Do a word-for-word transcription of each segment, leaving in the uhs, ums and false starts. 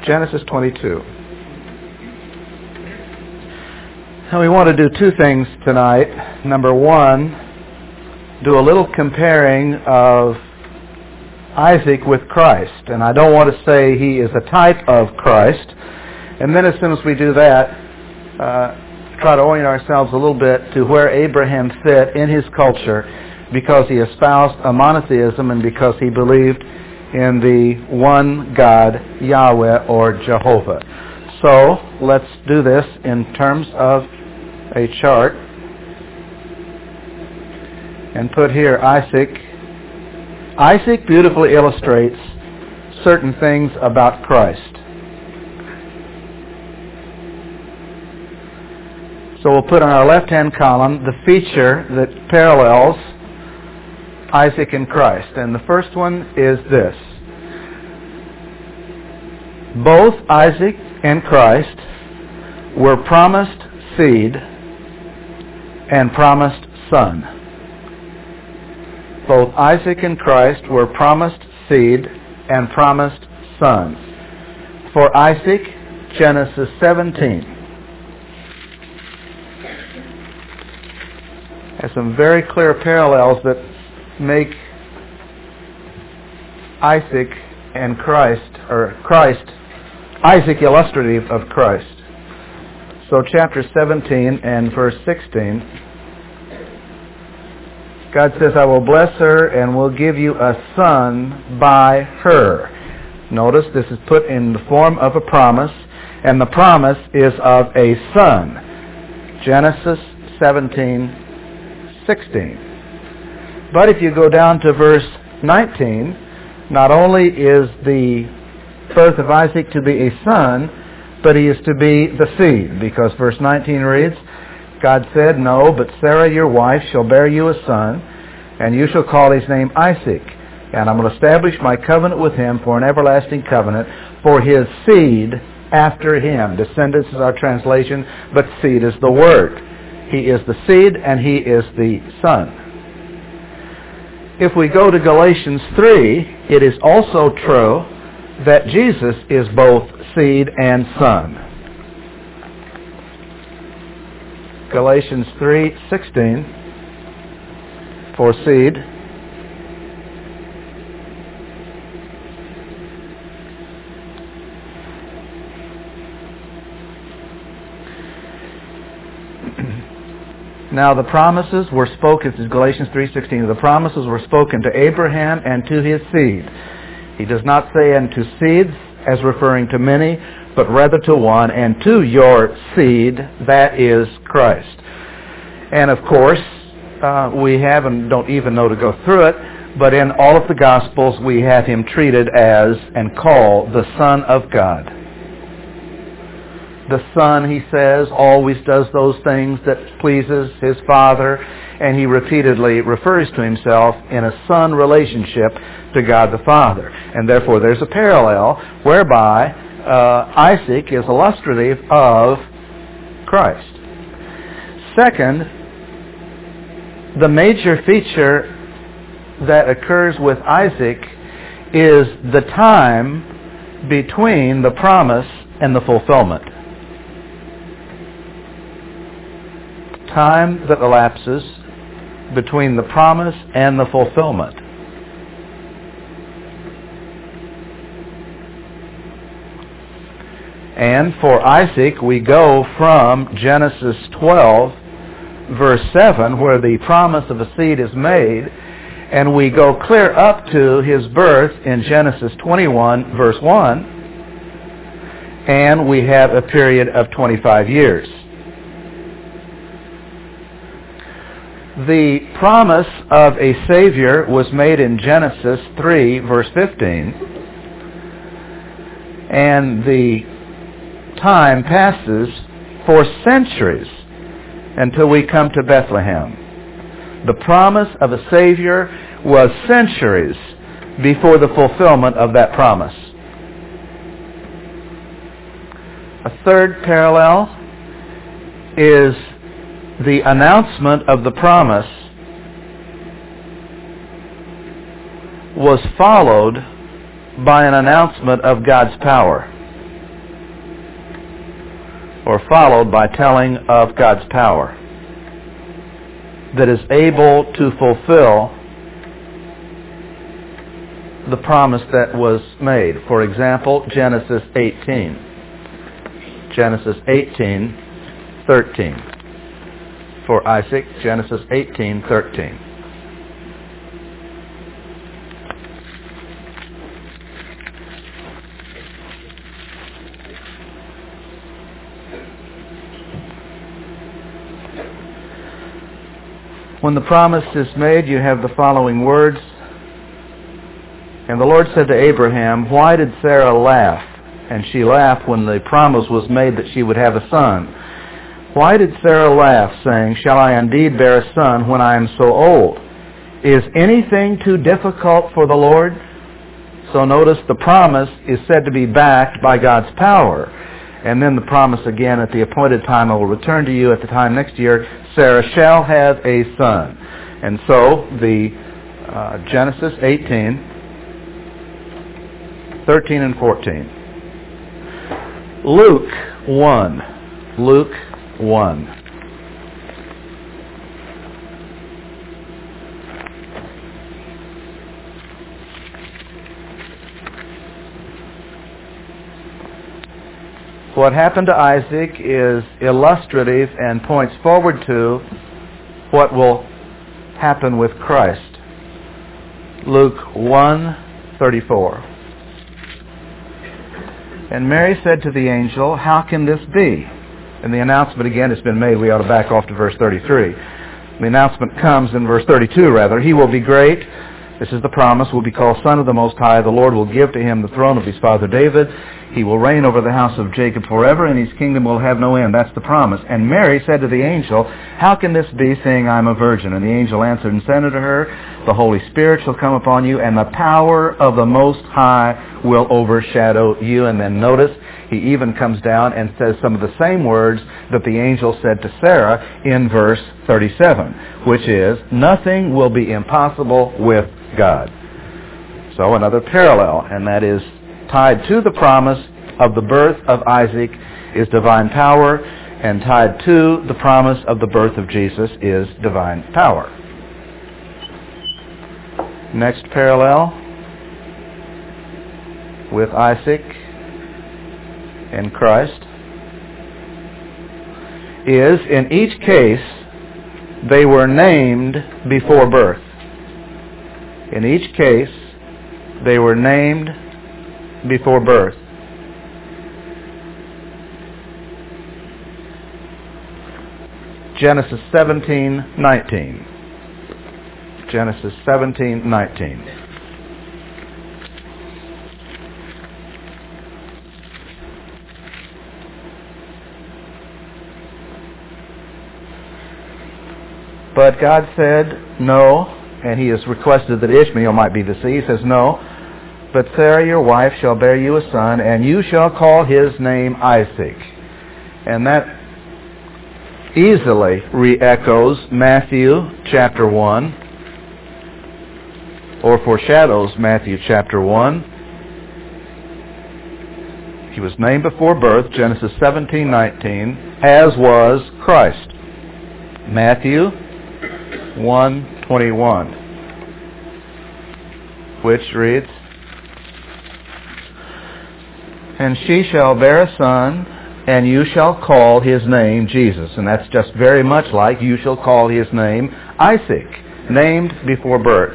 Genesis twenty-two. Now we want to do two things tonight. Number one, do a little comparing of Isaac with Christ. And I don't want to say he is a type of Christ. And then as soon as we do that, uh, try to orient ourselves a little bit to where Abraham fit in his culture, because he espoused a monotheism and because he believed in the one God, Yahweh or Jehovah. So let's do this in terms of a chart and put here Isaac. Isaac beautifully illustrates certain things about Christ. So we'll put on our left-hand column the feature that parallels Isaac and Christ. And the first one is this. Both Isaac and Christ were promised seed and promised son. Both Isaac and Christ were promised seed and promised son. For Isaac, Genesis seventeen has some very clear parallels that make Isaac and Christ, or Christ, Isaac illustrative of Christ. So chapter seventeen and verse sixteen, God says, I will bless her and will give you a son by her. Notice this is put in the form of a promise, and the promise is of a son. Genesis seventeen sixteen. But if you go down to verse nineteen, not only is the birth of Isaac to be a son, but he is to be the seed, because verse nineteen reads, God said, no, but Sarah your wife shall bear you a son, and you shall call his name Isaac, and I'm going to establish my covenant with him for an everlasting covenant for his seed after him. Descendants is our translation, but seed is the word. He is the seed and he is the son. If we go to Galatians three, it is also true that Jesus is both seed and son. Galatians three sixteen for seed. Now the promises were spoken, this is Galatians three sixteen, the promises were spoken to Abraham and to his seed. He does not say unto seeds as referring to many, but rather to one, and to your seed, that is Christ. And of course, uh, we have, and don't even know to go through it, but in all of the Gospels we have him treated as and called the Son of God. The Son, he says, always does those things that pleases his Father, and he repeatedly refers to himself in a son relationship to God the Father. And therefore there's a parallel whereby uh, Isaac is illustrative of Christ. Second, the major feature that occurs with Isaac is the time between the promise and the fulfillment. Time that elapses between the promise and the fulfillment. And for Isaac, we go from Genesis twelve, verse seven, where the promise of a seed is made, and we go clear up to his birth in Genesis twenty-one, verse one, and we have a period of twenty-five years. The promise of a Savior was made in Genesis three, verse fifteen, and the time passes for centuries until we come to Bethlehem. The promise of a Savior was centuries before the fulfillment of that promise. A third parallel is the announcement of the promise was followed by an announcement of God's power. or followed by telling of God's power that is able to fulfill the promise that was made. For example, Genesis eighteen. Genesis eighteen, thirteen. For Isaac, Genesis eighteen, thirteen. When the promise is made, you have the following words. And the Lord said to Abraham, "Why did Sarah laugh?" And she laughed when the promise was made that she would have a son. "Why did Sarah laugh, saying, 'Shall I indeed bear a son when I am so old?' Is anything too difficult for the Lord?" So notice the promise is said to be backed by God's power. And then the promise again, at the appointed time I will return to you, at the time next year, Sarah shall have a son. And so the uh, Genesis eighteen, thirteen and fourteen. Luke one. Luke one. What happened to Isaac is illustrative and points forward to what will happen with Christ. Luke one thirty-four. And Mary said to the angel, "How can this be?" And the announcement again has been made. We ought to back off to verse thirty-three. The announcement comes in verse thirty-two, rather. "He will be great." This is the promise. "Will be called Son of the Most High. The Lord will give to him the throne of his father David. He will reign over the house of Jacob forever, and his kingdom will have no end." That's the promise. And Mary said to the angel, "How can this be, seeing I am a virgin?" And the angel answered and said unto her, "The Holy Spirit shall come upon you, and the power of the Most High will overshadow you." And then notice, he even comes down and says some of the same words that the angel said to Sarah in verse thirty-seven, which is, "Nothing will be impossible with God." So another parallel, and that is tied to the promise of the birth of Isaac is divine power, and tied to the promise of the birth of Jesus is divine power. Next parallel with Isaac and Christ is, in each case, they were named before birth. In each case, they were named before birth. Genesis seventeen nineteen. Genesis seventeen nineteen. But God said, "No," and he has requested that Ishmael might be the seed. He says, "No, but Sarah your wife shall bear you a son, and you shall call his name Isaac." And that easily re-echoes Matthew chapter one, or foreshadows Matthew chapter one. He was named before birth, Genesis seventeen nineteen, as was Christ. Matthew one twenty-one, which reads, "And she shall bear a son, and you shall call his name Jesus." And that's just very much like, "You shall call his name Isaac," named before birth.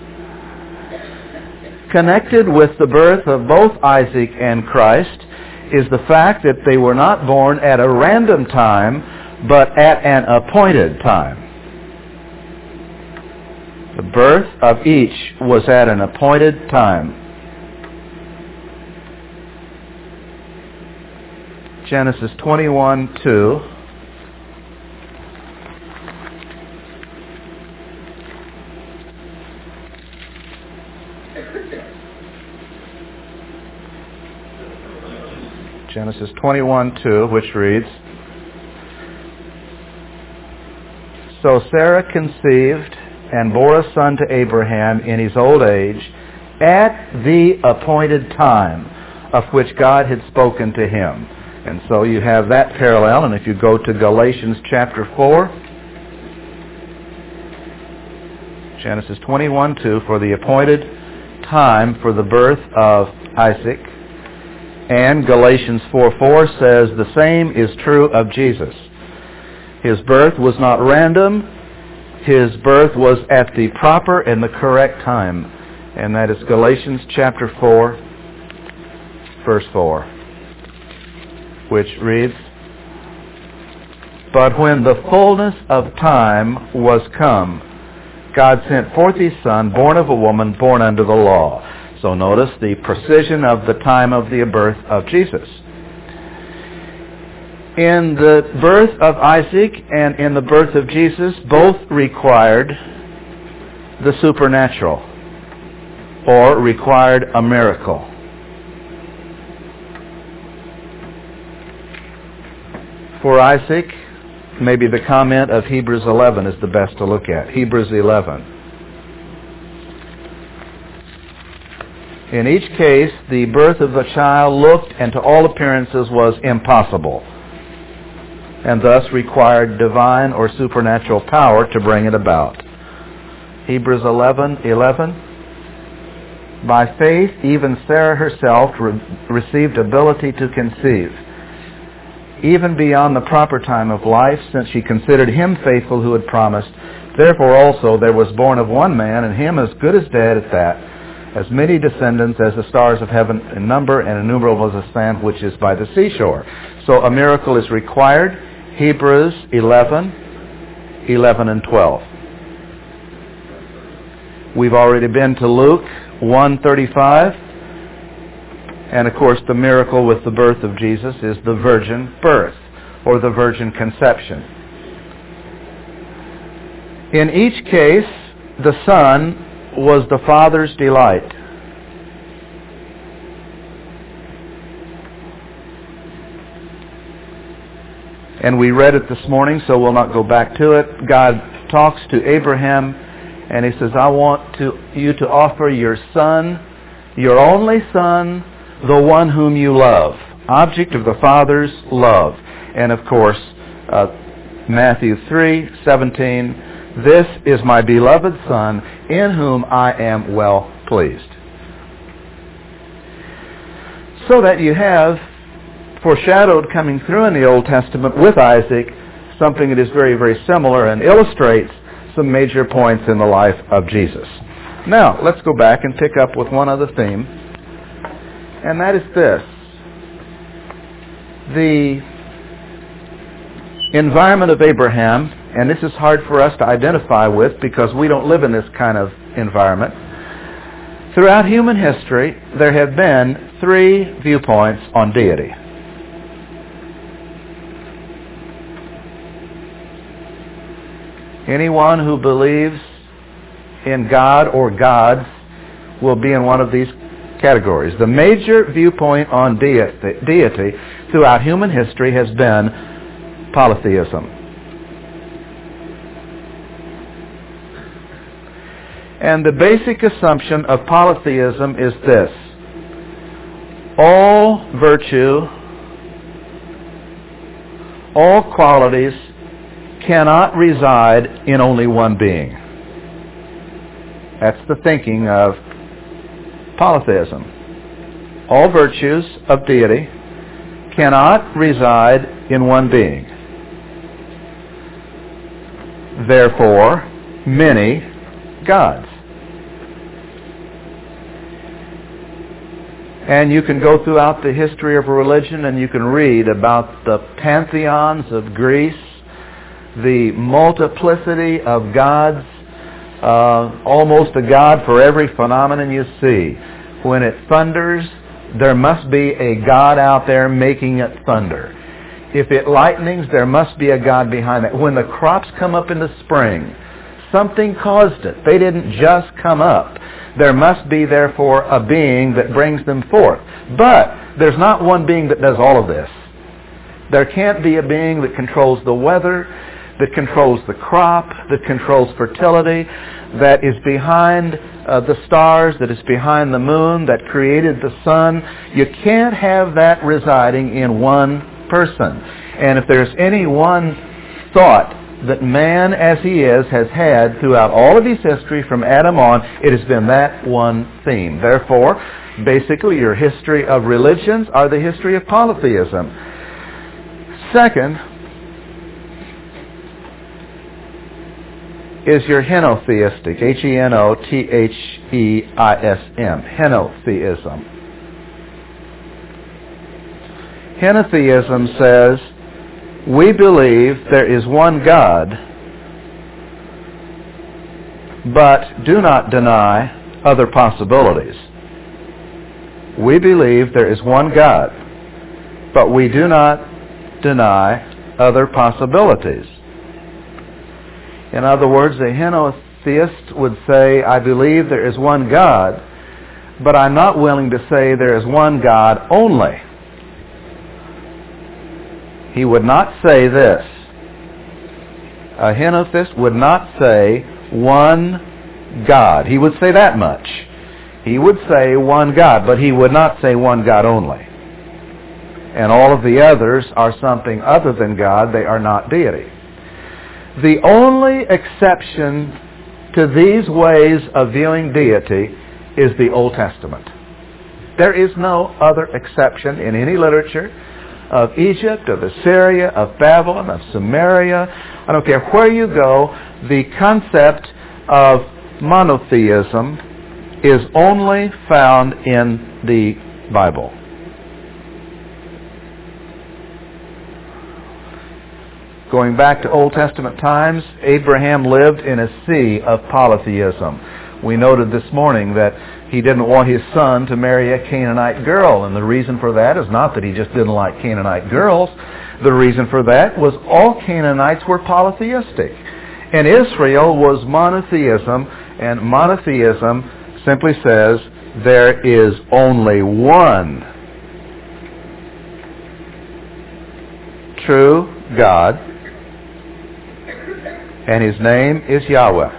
Connected with the birth of both Isaac and Christ is the fact that they were not born at a random time, but at an appointed time. The birth of each was at an appointed time. Genesis twenty-one two. Genesis twenty-one two, which reads, "So Sarah conceived and bore a son to Abraham in his old age at the appointed time of which God had spoken to him." And so you have that parallel, and if you go to Galatians chapter four, Genesis twenty-one two, for the appointed time for the birth of Isaac, and Galatians four four says the same is true of Jesus. His birth was not random. His birth was at the proper and the correct time. And that is Galatians chapter four, verse four, which reads, "But when the fullness of time was come, God sent forth His Son, born of a woman, born under the law." So notice the precision of the time of the birth of Jesus. In the birth of Isaac and in the birth of Jesus, both required the supernatural, or required a miracle. For Isaac, maybe the comment of Hebrews eleven is the best to look at. Hebrews eleven. In each case, the birth of the child looked and to all appearances was impossible, and thus required divine or supernatural power to bring it about. Hebrews eleven eleven. "By faith, even Sarah herself re- received ability to conceive, even beyond the proper time of life, since she considered him faithful who had promised. Therefore also there was born of one man, and him as good as dead at that, as many descendants as the stars of heaven in number, and innumerable as the sand which is by the seashore." So a miracle is required. Hebrews eleven, eleven and twelve. We've already been to Luke one thirty-five. And of course the miracle with the birth of Jesus is the virgin birth, or the virgin conception. In each case, the Son was the Father's delight. And we read it this morning, so we'll not go back to it. God talks to Abraham, and He says, "I want to, you to offer your son, your only son, the one whom you love." Object of the Father's love. And of course, uh, Matthew three seventeen, "This is my beloved Son, in whom I am well pleased." So that you have foreshadowed coming through in the Old Testament with Isaac something that is very, very similar and illustrates some major points in the life of Jesus. Now, let's go back and pick up with one other theme, and that is this. The environment of Abraham, and this is hard for us to identify with because we don't live in this kind of environment. Throughout human history, there have been three viewpoints on deity. Anyone who believes in God or gods will be in one of these categories. The major viewpoint on deity, deity throughout human history has been polytheism. And the basic assumption of polytheism is this: all virtue, all qualities cannot reside in only one being. That's the thinking of polytheism. All virtues of deity cannot reside in one being. Therefore, many gods. And you can go throughout the history of religion and you can read about the pantheons of Greece, the multiplicity of gods, uh, almost a god for every phenomenon you see. When it thunders, there must be a god out there making it thunder. If it lightnings, there must be a god behind it. When the crops come up in the spring, something caused it. They didn't just come up. There must be, therefore, a being that brings them forth. But there's not one being that does all of this. There can't be a being that controls the weather, that controls the crop, that controls fertility, that is behind uh, the stars, that is behind the moon, that created the sun. You can't have that residing in one person. And if there's any one thought that man as he is has had throughout all of his history from Adam on, it has been that one theme. Therefore, basically your history of religions are the history of polytheism. Second is your henotheistic, H E N O T H E I S M, henotheism. Henotheism says, we believe there is one God, but do not deny other possibilities. We believe there is one God, but we do not deny other possibilities. In other words, a henotheist would say, I believe there is one God, but I'm not willing to say there is one God only. He would not say this. A henotheist would not say one God. He would say that much. He would say one God, but he would not say one God only. And all of the others are something other than God. They are not deity. The only exception to these ways of viewing deity is the Old Testament. There is no other exception in any literature of Egypt, of Assyria, of Babylon, of Samaria. I don't care where you go, the concept of monotheism is only found in the Bible. Going back to Old Testament times, Abraham lived in a sea of polytheism. We noted this morning that he didn't want his son to marry a Canaanite girl, and the reason for that is not that he just didn't like Canaanite girls. The reason for that was all Canaanites were polytheistic, and Israel was monotheism, and monotheism simply says there is only one true God, and his name is Yahweh.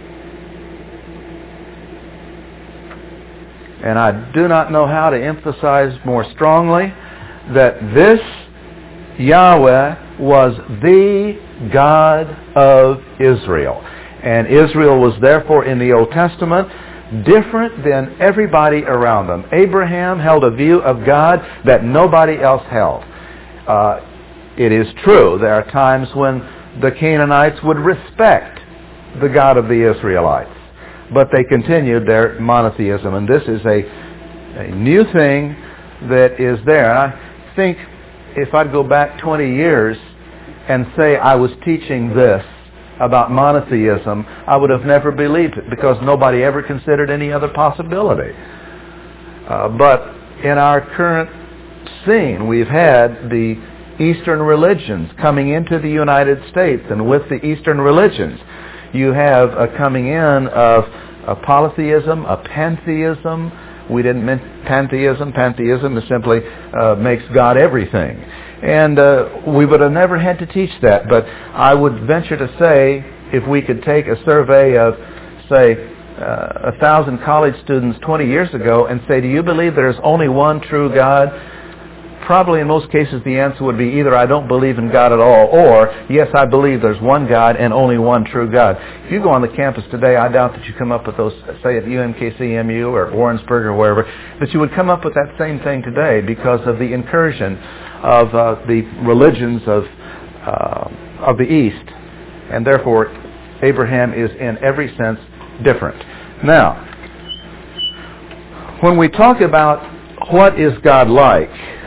And I do not know how to emphasize more strongly that this Yahweh was the God of Israel. And Israel was therefore in the Old Testament different than everybody around them. Abraham held a view of God that nobody else held. Uh, it is true, there are times when the Canaanites would respect the God of the Israelites, but they continued their monotheism, and this is a, a new thing that is there. And I think if I'd go back twenty years and say I was teaching this about monotheism, I would have never believed it, because nobody ever considered any other possibility. Uh, but in our current scene, we've had the Eastern religions coming into the United States, and with the Eastern religions, you have a coming in of a polytheism, a pantheism. We didn't mean pantheism. Pantheism is simply uh, makes God everything. And uh, we would have never had to teach that. But I would venture to say, if we could take a survey of, say, uh, a thousand college students twenty years ago and say, do you believe there's only one true God? Probably in most cases the answer would be either I don't believe in God at all, or yes, I believe there's one God and only one true God. If you go on the campus today, I doubt that you come up with those, say at U M K C M U or Warrensburg or wherever, that you would come up with that same thing today because of the incursion of uh, the religions of uh, of the East. And therefore, Abraham is in every sense different. Now, when we talk about what is God like,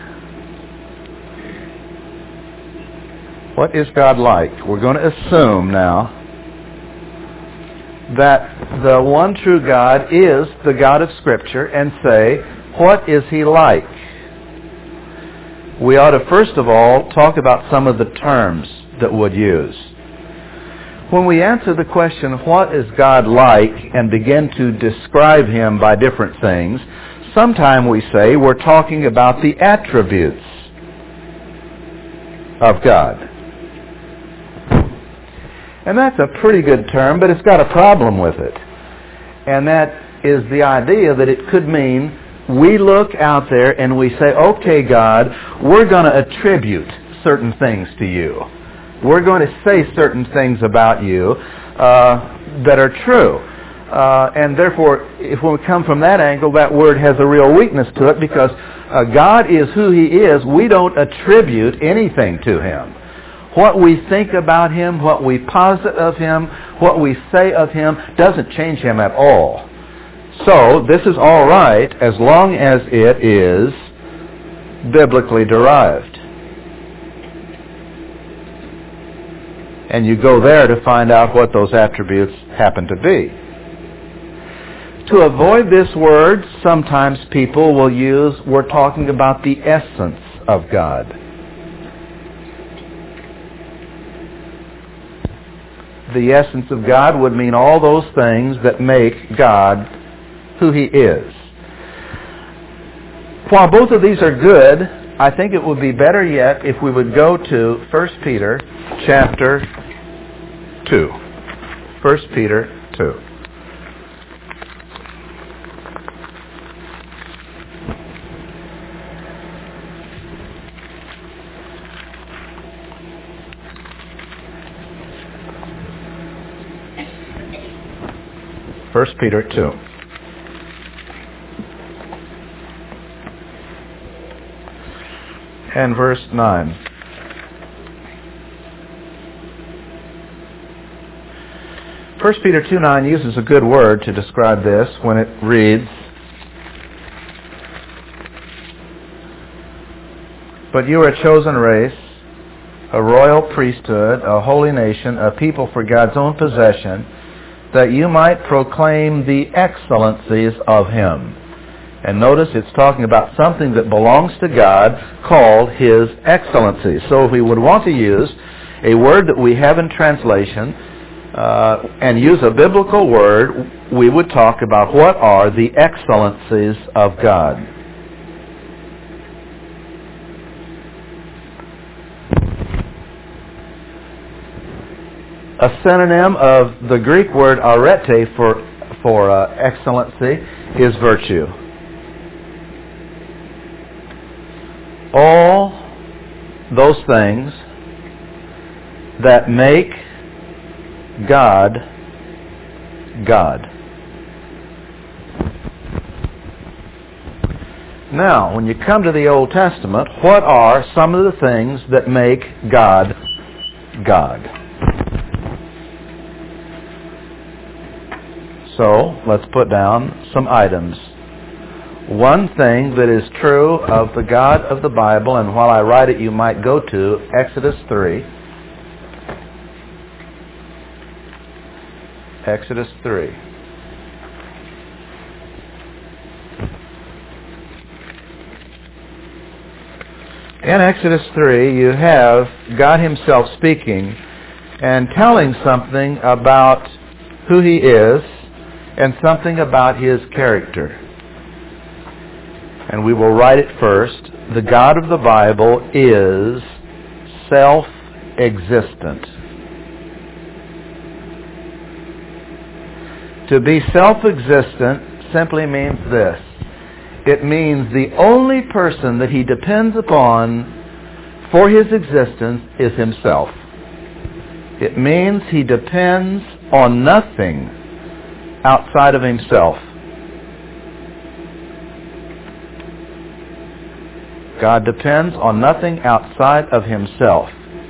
what is God like? We're going to assume now that the one true God is the God of Scripture and say, what is He like? We ought to first of all talk about some of the terms that we'd use. When we answer the question, what is God like, and begin to describe Him by different things, sometime we say we're talking about the attributes of God. And that's a pretty good term, but it's got a problem with it. And that is the idea that it could mean we look out there and we say, okay, God, we're going to attribute certain things to you. We're going to say certain things about you uh, that are true. Uh, and therefore, if we come from that angle, that word has a real weakness to it because uh, God is who He is. We don't attribute anything to Him. What we think about Him, what we posit of Him, what we say of Him doesn't change Him at all. So, this is all right as long as it is biblically derived. And you go there to find out what those attributes happen to be. To avoid this word, sometimes people will use, we're talking about the essence of God. The essence of God would mean all those things that make God who He is. While both of these are good, I think it would be better yet if we would go to First Peter chapter two. First Peter two. First Peter two. And verse nine. First Peter two nine uses a good word to describe this when it reads, "But you are a chosen race, a royal priesthood, a holy nation, a people for God's own possession, that you might proclaim the excellencies of Him." And notice it's talking about something that belongs to God called His excellencies. So if we would want to use a word that we have in translation uh, and use a biblical word, we would talk about what are the excellencies of God. A synonym of the Greek word arete for, for uh, excellency is virtue. All those things that make God God. Now, when you come to the Old Testament, what are some of the things that make God God? So, let's put down some items. One thing that is true of the God of the Bible, and while I write it you might go to Exodus three. Exodus three. In Exodus three you have God Himself speaking and telling something about who He is and something about His character. And we will write it first. The God of the Bible is self-existent. To be self-existent simply means this. It means the only person that He depends upon for His existence is Himself. It means He depends on nothing outside of Himself. God depends on nothing outside of Himself.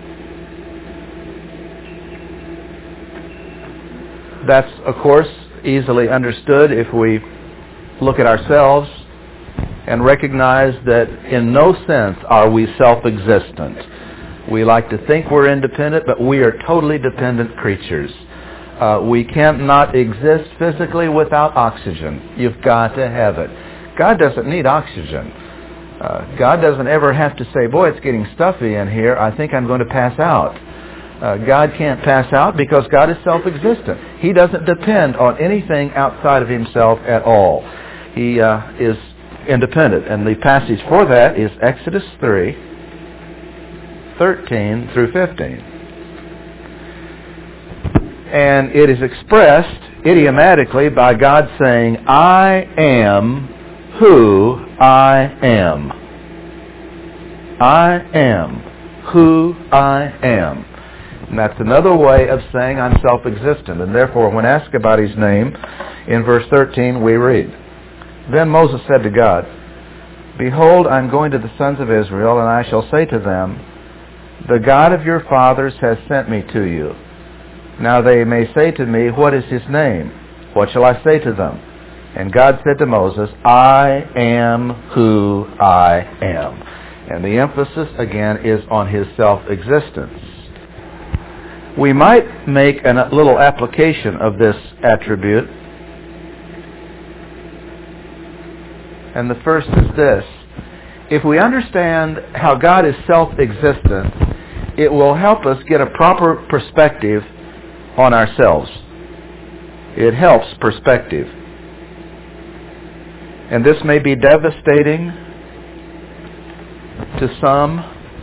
That's, of course, easily understood if we look at ourselves and recognize that in no sense are we self-existent. We like to think we're independent, but we are totally dependent creatures. Uh, we cannot exist physically without oxygen. You've got to have it. God doesn't need oxygen. Uh, God doesn't ever have to say, boy, it's getting stuffy in here. I think I'm going to pass out. Uh, God can't pass out because God is self-existent. He doesn't depend on anything outside of Himself at all. He uh, is independent. And the passage for that is Exodus three, thirteen through fifteen. And it is expressed idiomatically by God saying, I am who I am. I am who I am. And that's another way of saying I'm self-existent. And therefore, when asked about his name, in verse thirteen we read, Then Moses said to God, Behold, I'm going to the sons of Israel, and I shall say to them, The God of your fathers has sent me to you. Now they may say to me, What is his name? What shall I say to them? And God said to Moses, I am who I am. And the emphasis, again, is on his self-existence. We might make a little application of this attribute. And the first is this. If we understand how God is self-existent, it will help us get a proper perspective on ourselves. It helps perspective. And this may be devastating to some,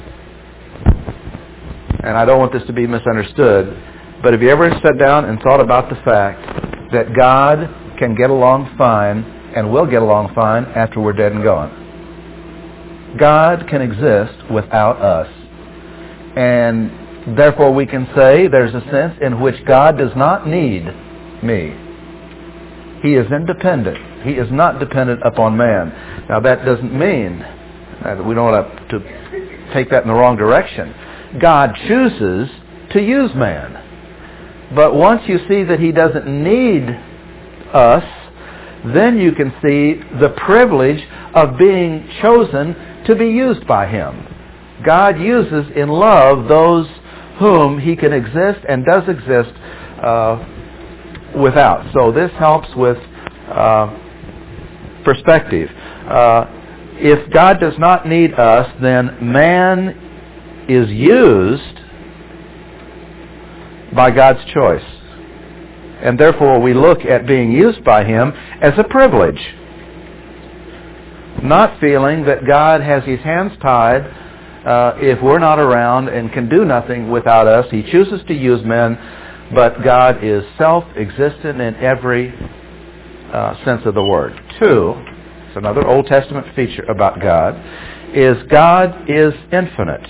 and I don't want this to be misunderstood, but have you ever sat down and thought about the fact that God can get along fine and will get along fine after we're dead and gone? God can exist without us. And therefore we can say there's a sense in which God does not need me. He is independent. He is not dependent upon man. Now that doesn't mean that we don't have to take that in the wrong direction. God chooses to use man. But once you see that he doesn't need us, then you can see the privilege of being chosen to be used by him. God uses in love those whom he can exist and does exist uh, without. So this helps with uh, perspective. Uh, if God does not need us, then man is used by God's choice. And therefore we look at being used by him as a privilege. Not feeling that God has his hands tied uh, if we're not around and can do nothing without us. He chooses to use men, but God is self-existent in every uh, sense of the word. Two, it's another Old Testament feature about God, is God is infinite.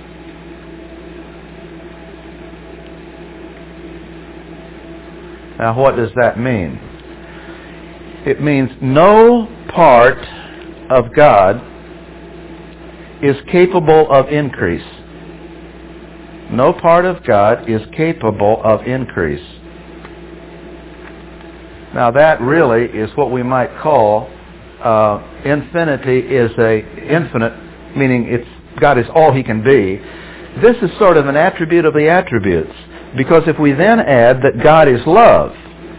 Now what does that mean? It means no part of God is capable of increase. No part of God is capable of increase. Now that really is what we might call uh, infinity is a infinite, meaning it's God is all he can be. This is sort of an attribute of the attributes. Because if we then add that God is love,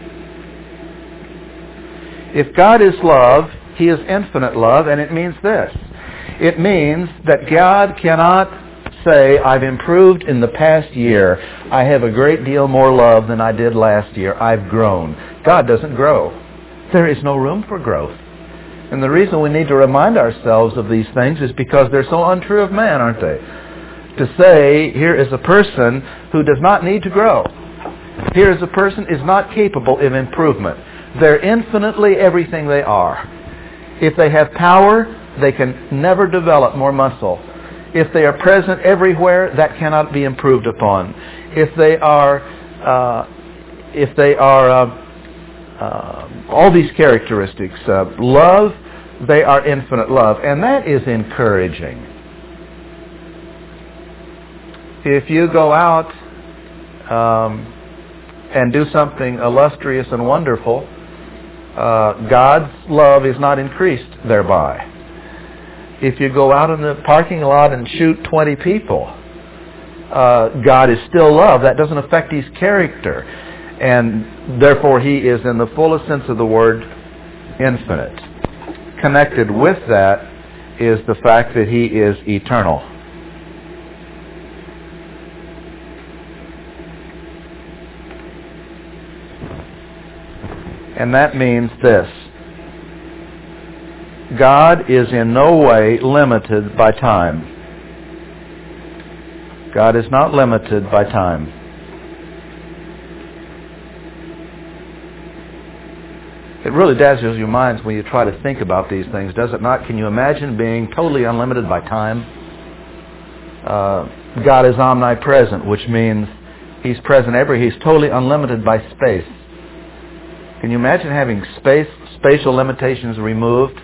if God is love, he is infinite love, and it means this. It means that God cannot say, I've improved in the past year. I have a great deal more love than I did last year. I've grown. God doesn't grow. There is no room for growth. And the reason we need to remind ourselves of these things is because they're so untrue of man, aren't they? To say, here is a person who does not need to grow. Here is a person is not capable of improvement. They're infinitely everything they are. If they have power, they can never develop more muscle. If they are present everywhere, that cannot be improved upon. If they are, uh, if they are uh, uh, all these characteristics of love, they are infinite love, and that is encouraging. If you go out um, and do something illustrious and wonderful, uh, God's love is not increased thereby. If you go out in the parking lot and shoot twenty people, uh, God is still love. That doesn't affect his character. And therefore he is, in the fullest sense of the word, infinite. Connected with that is the fact that he is eternal. And that means this. God is in no way limited by time. God is not limited by time. It really dazzles your minds when you try to think about these things, does it not? Can you imagine being totally unlimited by time? Uh, God is omnipresent, which means He's present everywhere. He's totally unlimited by space. Can you imagine having space, spatial limitations removed?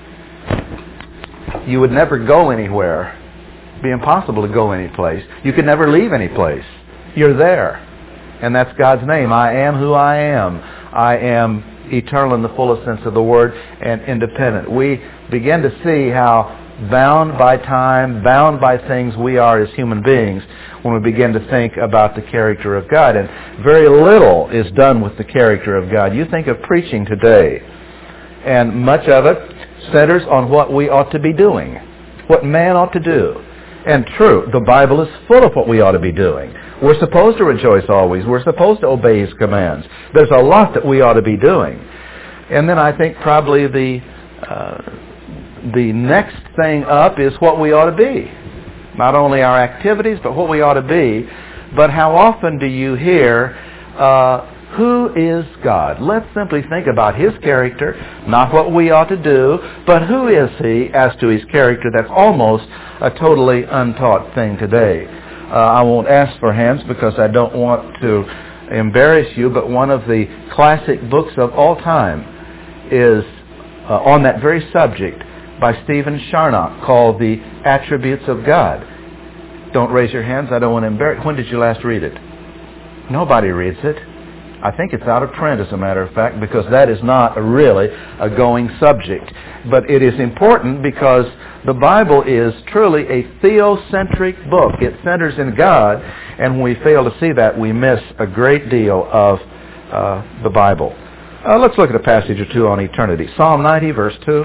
You would never go anywhere. It'd be impossible to go any place. You could never leave any place. You're there. And that's God's name. I am who I am. I am eternal in the fullest sense of the word and independent. We begin to see how bound by time, bound by things we are as human beings when we begin to think about the character of God. And very little is done with the character of God. You think of preaching today, and much of it centers on what we ought to be doing, what man ought to do. And true, the Bible is full of what we ought to be doing. We're supposed to rejoice always. We're supposed to obey His commands. There's a lot that we ought to be doing. And then I think probably the uh, the next thing up is what we ought to be. Not only our activities, but what we ought to be. But how often do you hear, uh, who is God? Let's simply think about His character, not what we ought to do, but who is He as to His character. That's almost a totally untaught thing today. Uh, I won't ask for hands because I don't want to embarrass you, but one of the classic books of all time is uh, on that very subject by Stephen Charnock, called The Attributes of God. Don't raise your hands. I don't want to embarrass. When did you last read it? Nobody reads it. I think it's out of print, as a matter of fact, because that is not really a going subject. But it is important because the Bible is truly a theocentric book. It centers in God, and when we fail to see that, we miss a great deal of uh, the Bible. Uh, let's look at a passage or two on eternity. Psalm ninety, verse two.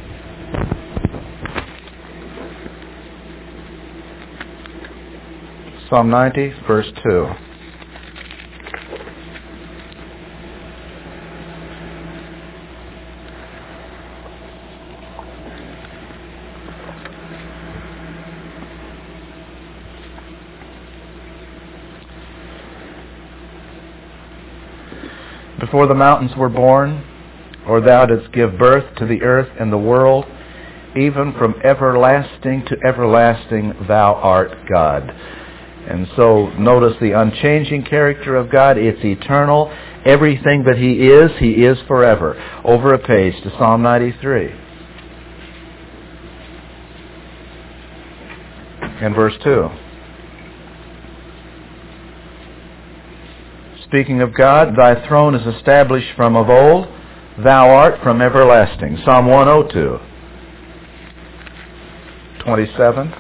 Psalm ninety, verse two. Before the mountains were born, or thou didst give birth to the earth and the world, even from everlasting to everlasting thou art God. And so notice the unchanging character of God. It's eternal. Everything that He is, He is forever. Over a page to Psalm ninety-three. And verse two. Speaking of God, Thy throne is established from of old. Thou art from everlasting. Psalm one oh two. twenty-seven.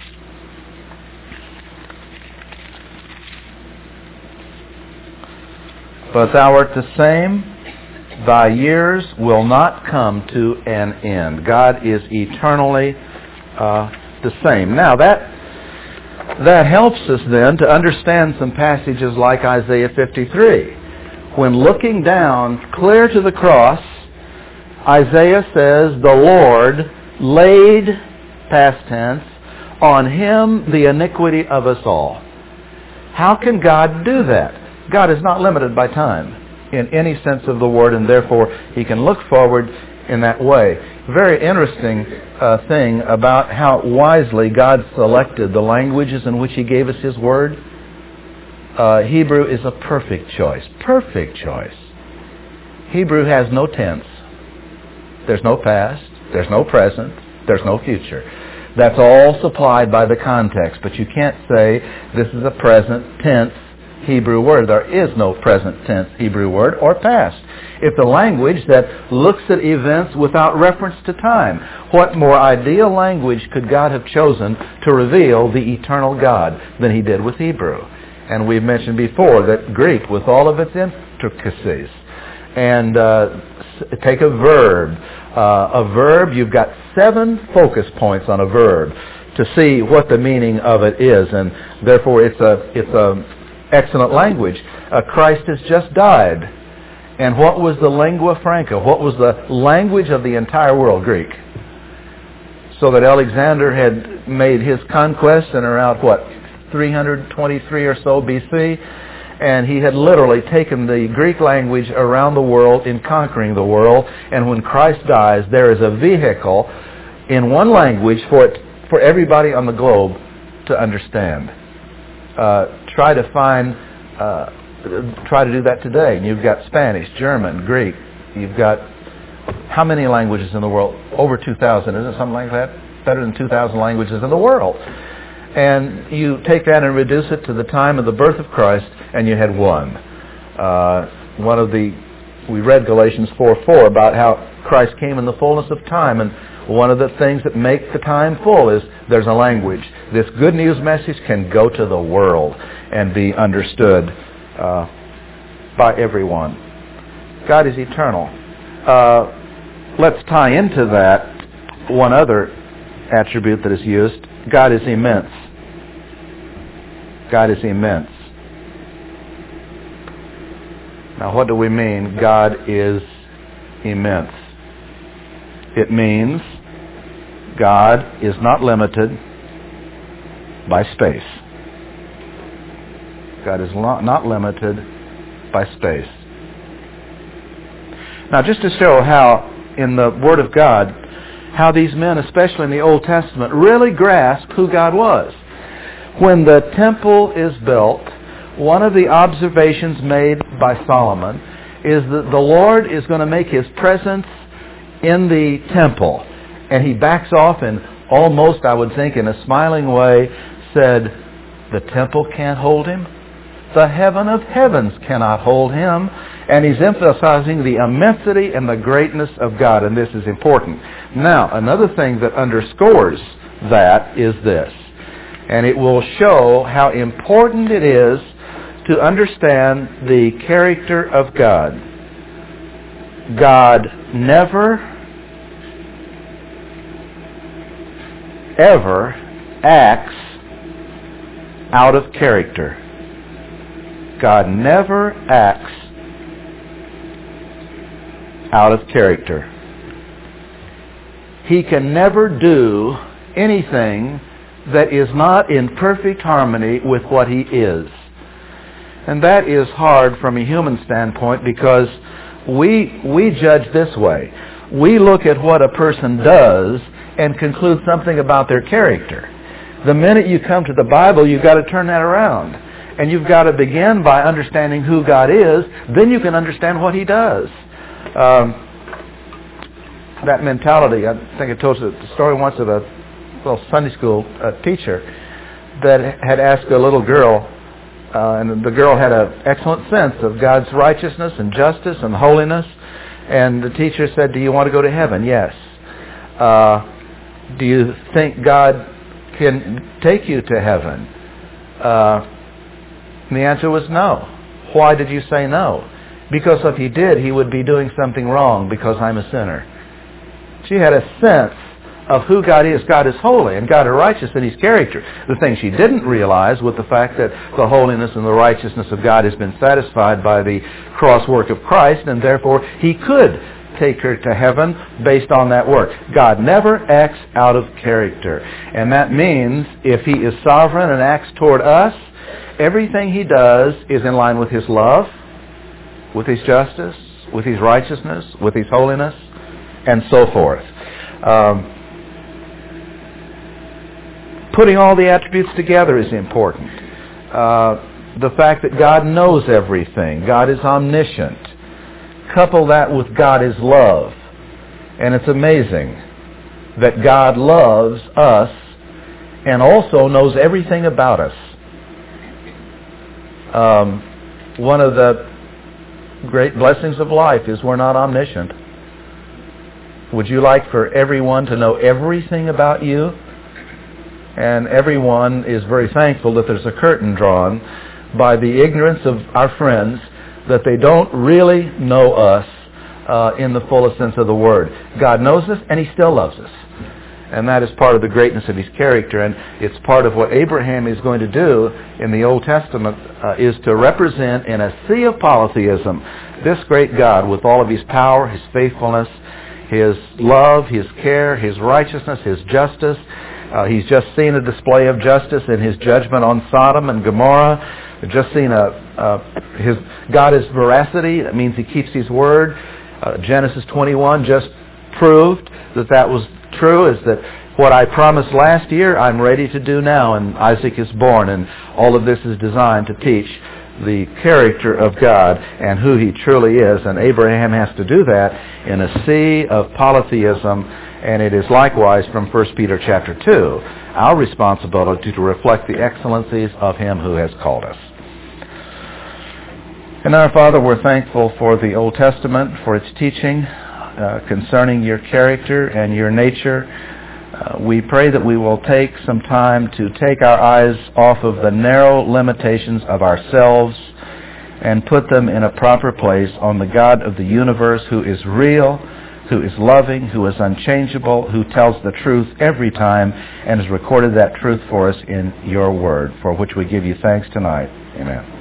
But Thou art the same, Thy years will not come to an end. God is eternally uh, the same. Now that that helps us then to understand some passages like Isaiah fifty-three. When looking down clear to the cross, Isaiah says, the Lord laid, past tense, on Him the iniquity of us all. How can God do that? God is not limited by time in any sense of the word, and therefore He can look forward in that way. Very interesting uh, thing about how wisely God selected the languages in which He gave us His word. Uh, Hebrew is a perfect choice. Perfect choice. Hebrew has no tense. There's no past. There's no present. There's no future. That's all supplied by the context, but you can't say this is a present tense Hebrew word. There is no present tense Hebrew word or past. It's a language that looks at events without reference to time. What more ideal language could God have chosen to reveal the eternal God than He did with Hebrew? And we've mentioned before that Greek, with all of its intricacies, and uh, take a verb. Uh, a verb, you've got seven focus points on a verb to see what the meaning of it is, and therefore it's a it's a excellent language. Uh, Christ has just died. And what was the lingua franca? What was the language of the entire world? Greek. So that Alexander had made his conquest in around, what, three hundred twenty-three or so B C, And he had literally taken the Greek language around the world in conquering the world. And when Christ dies, there is a vehicle in one language for it, for everybody on the globe to understand. Uh, try to find, uh, try to do that today. And you've got Spanish, German, Greek. You've got how many languages in the world? Over two thousand, isn't it? Something like that? Better than two thousand languages in the world. And you take that and reduce it to the time of the birth of Christ, and you had one. Uh, one of the, we read Galatians four four about how Christ came in the fullness of time, and one of the things that make the time full is there's a language. This good news message can go to the world and be understood uh, by everyone. God is eternal. Uh, let's tie into that one other attribute that is used. God is immense. God is immense. Now, what do we mean, God is immense? It means God is not limited by space. God is not limited by space. Now, just to show how, in the Word of God, how these men, especially in the Old Testament, really grasp who God was. When the temple is built, one of the observations made by Solomon is that the Lord is going to make His presence in the temple. And he backs off and almost, I would think, in a smiling way, said, the temple can't hold Him. The heaven of heavens cannot hold Him. And he's emphasizing the immensity and the greatness of God, and this is important. Now, another thing that underscores that is this, and it will show how important it is to understand the character of God. God never, ever acts out of character. God never acts out of character. He can never do anything that is not in perfect harmony with what He is. And that is hard from a human standpoint because we we judge this way. We look at what a person does and conclude something about their character. The minute you come to the Bible, you've got to turn that around. And you've got to begin by understanding who God is. Then you can understand what He does. Um, that mentality, I think I told you the story once of a little Sunday school uh, teacher that had asked a little girl, uh, and the girl had an excellent sense of God's righteousness and justice and holiness, and the teacher said, do you want to go to heaven? Yes. Uh, do you think God can take you to heaven? Uh, and the answer was no. Why did you say no? Because if He did, He would be doing something wrong because I'm a sinner. She had a sense of who God is. God is holy and God is righteous in His character. The thing she didn't realize was the fact that the holiness and the righteousness of God has been satisfied by the cross work of Christ, and therefore He could take her to heaven based on that work. God never acts out of character. And that means if He is sovereign and acts toward us, everything He does is in line with His love, with His justice, with His righteousness, with His holiness, and so forth. Um, putting all the attributes together is important. Uh, the fact that God knows everything. God is omniscient. Couple that with God is love. And it's amazing that God loves us and also knows everything about us. Um, one of the great blessings of life is we're not omniscient. Would you like for everyone to know everything about you? And everyone is very thankful that there's a curtain drawn by the ignorance of our friends that they don't really know us uh, in the fullest sense of the word. God knows us and He still loves us. And that is part of the greatness of His character. And it's part of what Abraham is going to do in the Old Testament uh, is to represent in a sea of polytheism this great God with all of His power, His faithfulness, His love, His care, His righteousness, His justice. Uh, he's just seen a display of justice in His judgment on Sodom and Gomorrah. We've just seen a, a, his God is veracity. That means he keeps his word. Uh, Genesis twenty-one just proved that that was true, is that what I promised last year, I'm ready to do now, and Isaac is born, and all of this is designed to teach the character of God and who he truly is, and Abraham has to do that in a sea of polytheism, and it is likewise from First Peter chapter two, our responsibility to reflect the excellencies of him who has called us. And our Father, we're thankful for the Old Testament, for its teaching uh, concerning your character and your nature. Uh, we pray that we will take some time to take our eyes off of the narrow limitations of ourselves and put them in a proper place on the God of the universe, who is real, who is loving, who is unchangeable, who tells the truth every time and has recorded that truth for us in your word, for which we give you thanks tonight. Amen.